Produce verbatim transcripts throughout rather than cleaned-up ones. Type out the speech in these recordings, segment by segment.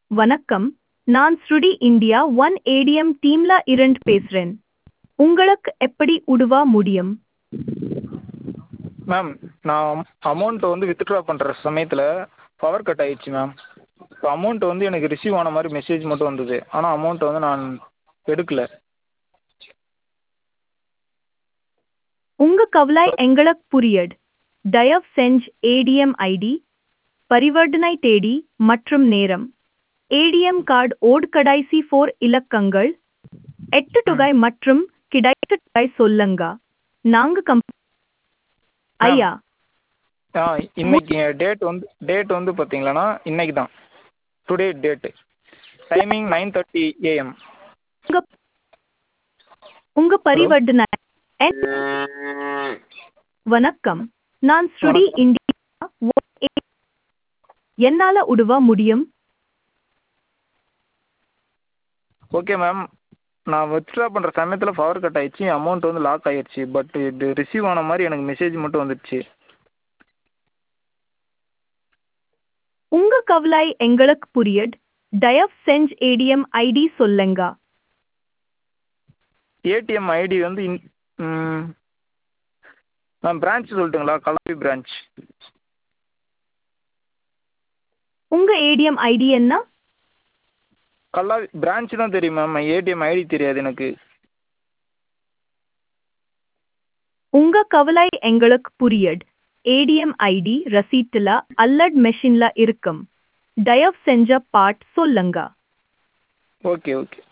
வணக்கம், நான் ஸ்ருடி India one ATM டீம்ல இருந்து பேசுறேன். உங்களுக்கு எப்படி உதவ முடியும்? மேம் நான் அமௌண்ட்டை வந்து வித்ட்ரா பண்ணுற சமயத்தில் பவர் கட் ஆகிடுச்சு மேம். இப்போ அமௌண்ட் வந்து எனக்கு ரிசீவ் ஆன மாதிரி மெசேஜ் மட்டும் வந்தது, ஆனால் அமௌண்ட்டை வந்து நான் எடுக்கலை. உங்க கவலை எங்களுக்கு புரியுது. தயவு செஞ்சு ஏடிஎம் ஐடி, பரிவர்த்தனை தேதி மற்றும் நேரம், ஏடிஎம் கார்டு ஓட் கடைசி ஃபோர் இலக்கங்கள், எட்டு தொகை மற்றும் கிடைத்த தொகை சொல்லுங்க. நாங்க கம் மேம் ஐயா ஆ இன்னைக்கு டேட் வந்து டேட் வந்து பார்த்தீங்களன்னா இன்னைக்கு தான், today date, timing nine thirty AM. உங்க உங்க பரிவர்த்தனை எண்- வணக்கம், நான் ஸ்ருடி வணக்கம். இந்தியா one A- என்னால உதவ முடியும்? ஓகே மேம், நான் வித்ட்ரா பண்ணுற சமயத்தில் பவர் கட் ஆகிடுச்சு, அமௌண்ட் வந்து லாக் ஆகிடுச்சு. பட் இது ரிசீவ் ஆன மாதிரி எனக்கு மெசேஜ் மட்டும் வந்துடுச்சு. உங்க கவலை எங்களுக்கு புரியுது. தயவு செஞ்சு ஏடிஎம் ஐடி சொல்லுங்க. ஏடிஎம் ஐடி வந்து இன் ம், மேம் பிரான்ச் சொல்லட்டுங்களா? கலப்பி பிரான்ச். உங்க ஏடிஎம் ஐடி என்ன? கல்லாவி பிரான்ச் தான் தெரியும் மேம், ஏடிஎம் ஐடி தெரியாது எனக்கு. உங்க கவலை எங்களுக்கு புரியுது. ஏடிஎம் ஐடி ரசீட்டுல அல்லது மெஷின்ல இருக்கும். தயவு செஞ்ச பாட் சொல்லுங்க. Okay okay.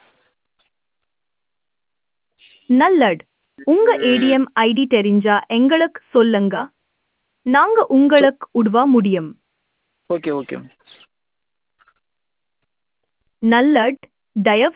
நல்லது. உங்க ஏடிஎம் ஐடி தெரிஞ்சா எங்களுக்கு சொல்லுங்க. நாங்க உங்களுக்கு உதவ முடியும். Okay okay. நல்லது. தயவு